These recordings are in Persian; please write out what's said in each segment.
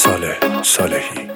صالحی.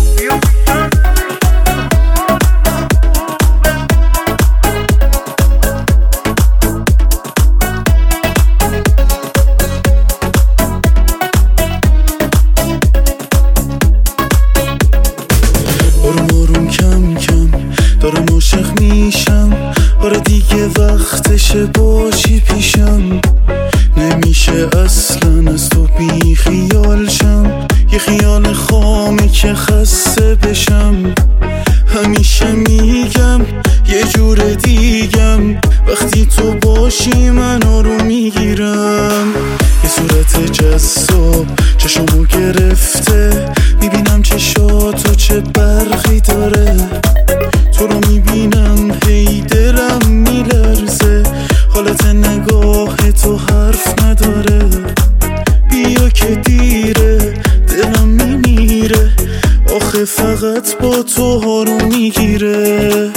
آروم کم کم دارم عاشق میشم، آره دیگه وقتشه باشی پیشم. نمیشه اصلا از تو بی خیال شم، یه خیال خامه که خسته بشم. همیشه میگم یه جور دیگم، وقتی تو باشی من آروم میگیرم. یه صورت جذاب چشمو گرفته، میبینم چشاتو چه برقی داره. تو رو میبینم هی دلم میلرزه، حالت نگاه تو حرف نداره. بیا که دیره دلم میمیره، آخه فقط با تو آروم میگیره.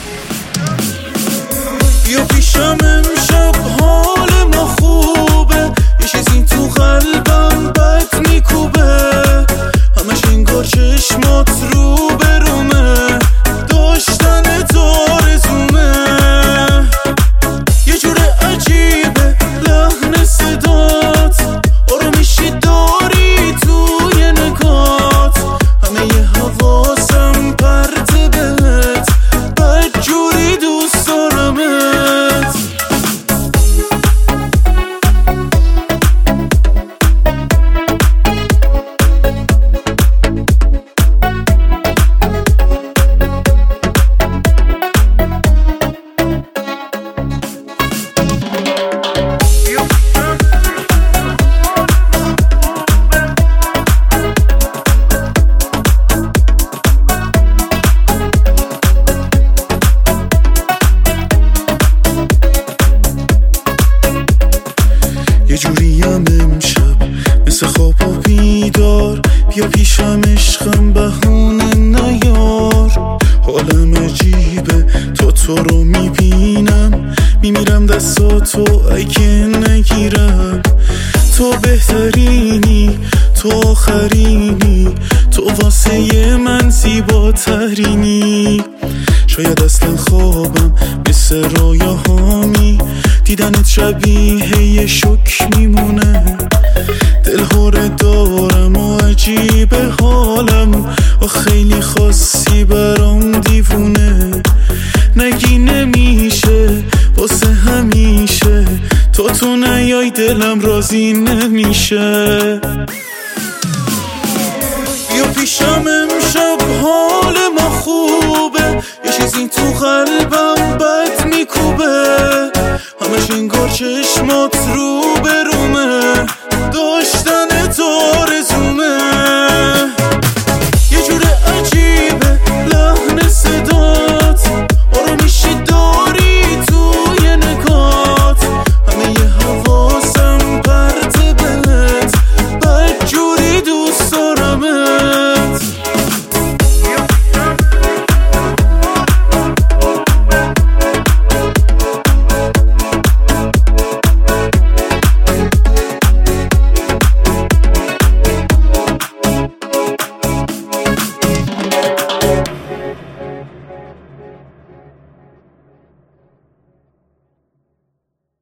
بیا پیشم امشب حال ما خوبه، یه چیزی تو قلبم بد میکوبه. همش انگار چشمات رو برومه، داشتن تو آرزومه. یه جور عجیبه لحن صدات، آرامشی داری توی نگات. همه ی حواسم پرته بهت، بد جوری دوست دارمت. یه جوریم امشب مثل خواب و بیدار، بیا پیشم عشقم بهونه نیار. حالم عجیبه تو رو میبینم، میمیرم دستاتو اگه نگیرم. تو بهترینی، تو آخرینی، تو واسه من زیباترینی. شاید اصلا خوابم مثل رویاهامی، دیدنت شبیه یه شوک میمونه. دلهوره دارم و عجیبه حالم، و خیلی خاصی برام دیوونه. نگی نمیشه واسه همیشه، تو نیای دلم راضی نمیشه. بیا پیشم امشب حال ما خوبه، یه چیزی تو قلبم بد میکوبه. همش انگار چشمات رو برومه، داشتن